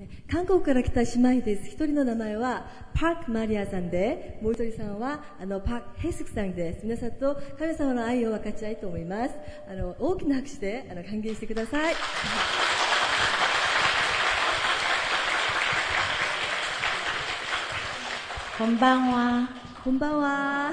韓国から来た姉妹です。一人の名前はパークマリアさんで、もう一人さんはパークヘイスクさんです。皆さんと神様の愛を分かち合いたいと思います。大きな拍手で歓迎してください。 こんばんは。 こんばんは。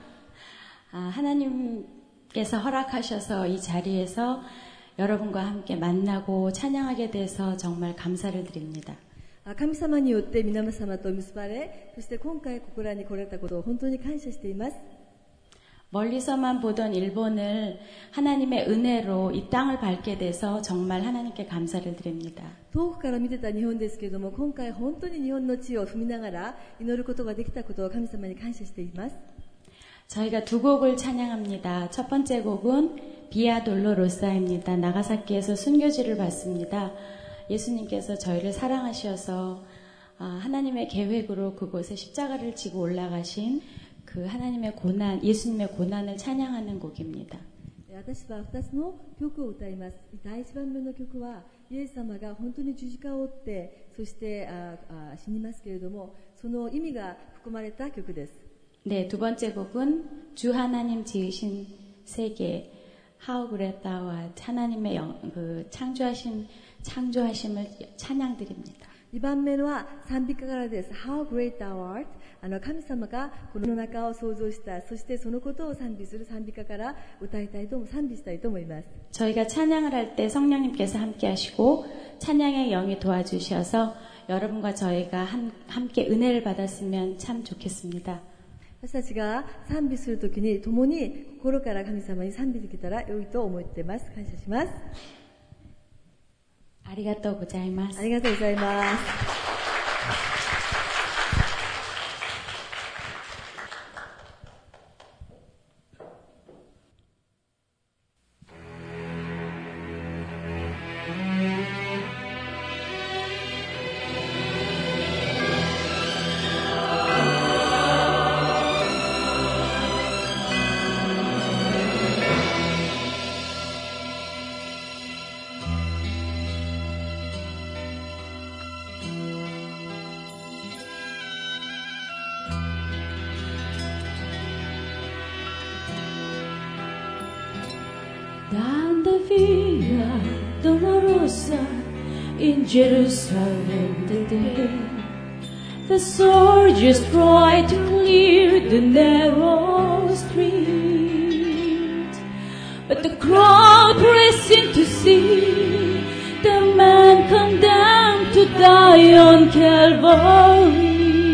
하나님께서 허락하셔서 이 자리에서 여러분과 함께 만나고 찬양하게 돼서 정말 감사를 드립니다. 神様によって皆様と結ばれ、そして今回ここらに来られたことを本当に感謝しています。 멀리서만 보던 일본을 하나님의 은혜로 이 땅을 밟게 돼서 정말 하나님께 감사를 드립니다. 遠くから見てた日本ですけれども、今回本当に日本の地を踏みながら祈ることができたことを神様に感謝しています。 저희가 두 곡을 찬양합니다. 첫 번째 곡은 비아 돌로로사입니다. 나가사키에서 순교지를 받습니다. 예수님께서 저희를 사랑하셔서 하나님의 계획으로 그곳에 십자가를 지고 올라가신 그 하나님의 고난, 예수님의 고난을 찬양하는 곡입니다. 私は2つの曲を歌います。第1番目の曲はイエス様が本当に十字架を追ってそして死にますけれども、その意味が含まれた曲です。 네, 두 번째 곡은 주 하나님 지으신 세계 How Great Thou Art, 하나님의 창조하심을 찬양드립니다. 2番目は賛美歌からです。How Great Thou Art、神様がこの世の中を創造した、そしてそのことを賛美する賛美歌から賛美したいと思います。 저희가 찬양을 할 때 성령님께서 함께 하시고 찬양의 영이 도와주셔서 여러분과 저희가 함께 은혜를 받았으면 참 좋겠습니다. 私たちが賛美するときに共に心から神様に賛美できたら良いと思っています。感謝します。 ありがとうございます。 ありがとうございます。 Down the Via Dolorosa in Jerusalem today, the soldiers tried to clear the narrow street, but the crowd pressed in to see the man condemned to die on Calvary.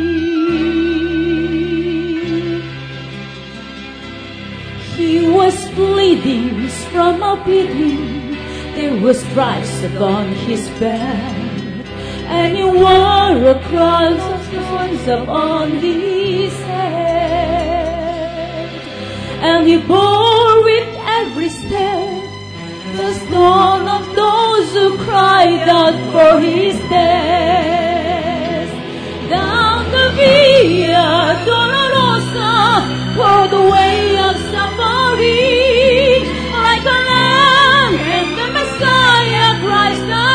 He was bleeding from a beating, there were stripes upon his back, and he wore a crown of thorns upon his head, and he bore with every step the stone of those who cried out for his death. Down the Via Dolorosa, for the way of suffering, like a lamb and the Messiah, Christ the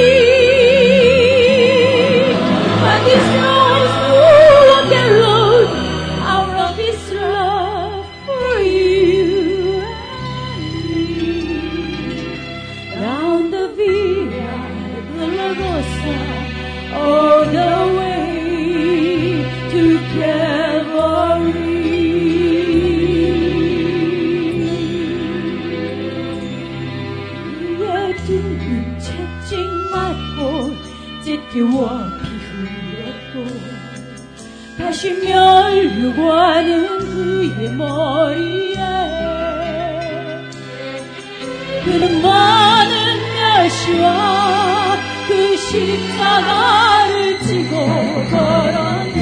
King. But his nose full of the Lord, out of his love for you and me. Down the Via Dolorosa, all the way to Calvary. 채찍 맞고 찢기워 피 흘렸고 다시 멸류관은 그의 머리에 그는 많은 멸시와 그 십자가를 지고 걸었네.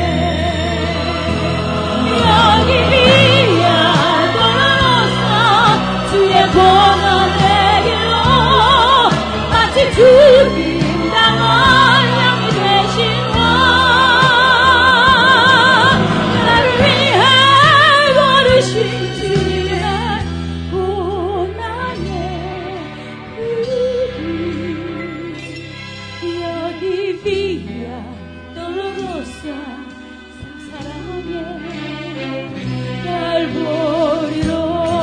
여기 비야 돌아로서 주의 고난의 길로 마치 죽임 당한 영이 되신 왕, 나를 위해 걸으신 주님의 고난의 그 길, 여기 via dolorosa 사랑의 갈보리로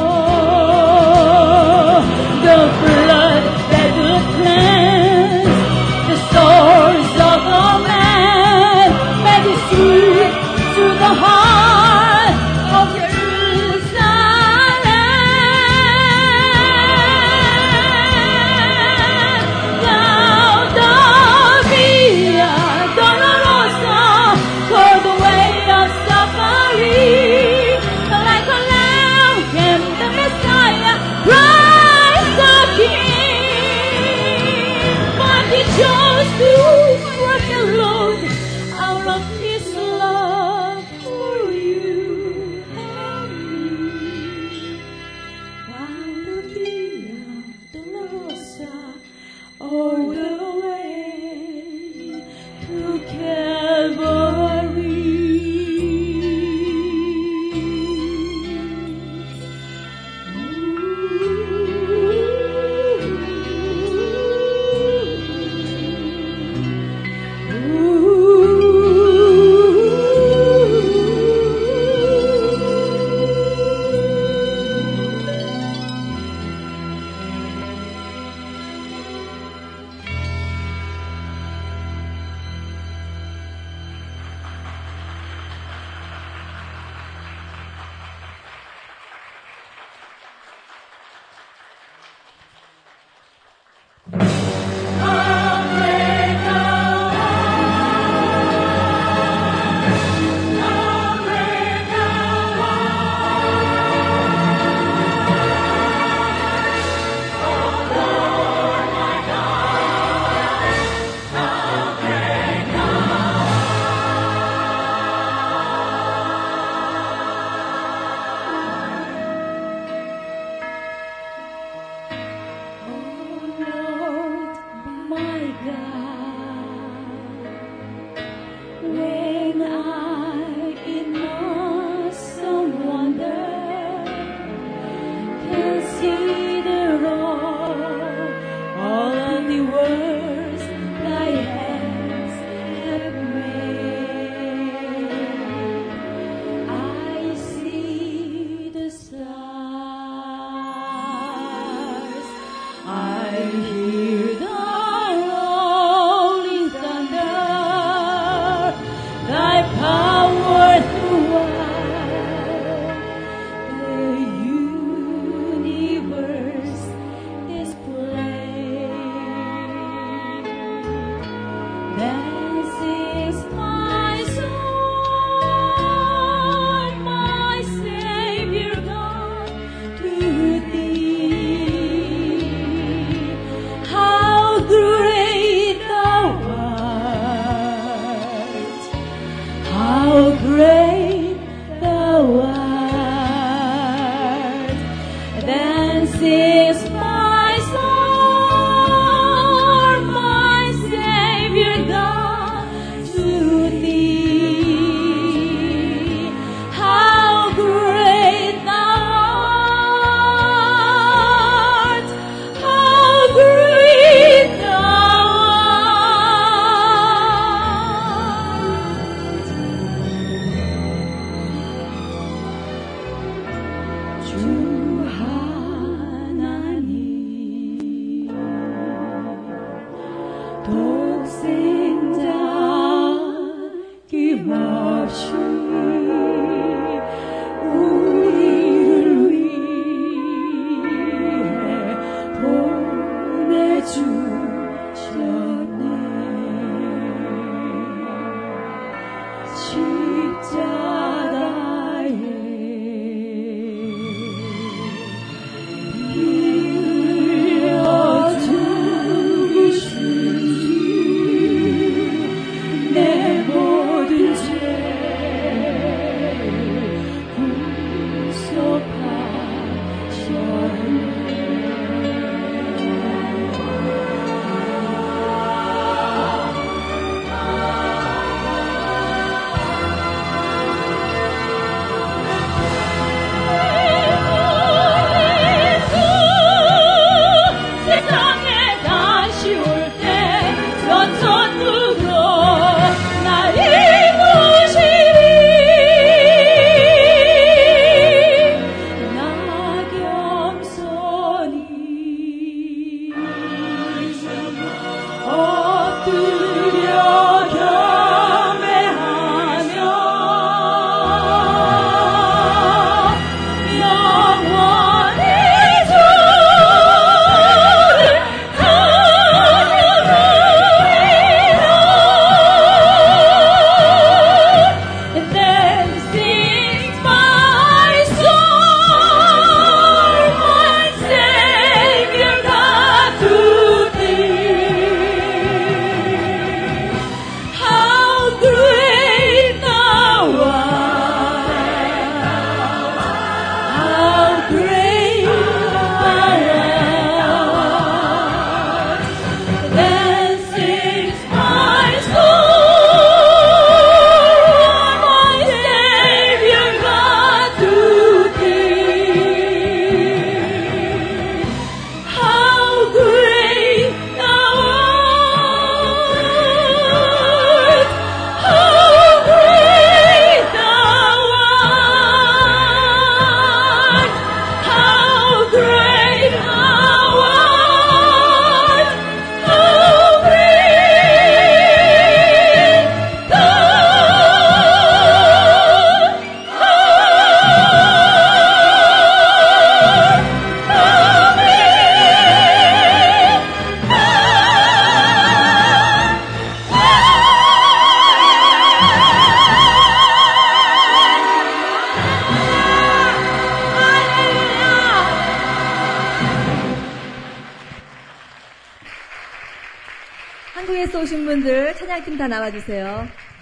the blood that would cleanse the souls of all men made it sweet to the heart of Jerusalem. Down the via dolorosa toward the way of suffering, like a lamb came the Messiah, Christ the King. But he chose to work alone out of his love for you and me. Down the via dolorosa, all the way to Calvary. My Savior God. 분들 찬양팀 다 나와주세요.